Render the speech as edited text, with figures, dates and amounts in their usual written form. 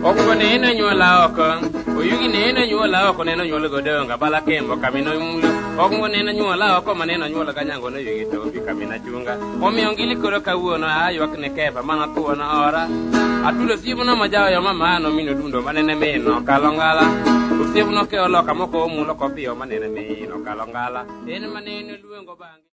Ogo nena nyola oko, oyugi nena nyola oko nena nyola godonga bala kembo kamino mulo. Ogo nena nyola oko manena nyola kanyango no yugi to bikamina chunga. Omi ongili koro kawuono ayo akne kepa mana tuona ora. Atulo sibu no majao yo mama no mino dundo manene meno kalongala. Sibu no ke oloka moko mulo kopio manene meno kalongala. Ene manene luengo bangi.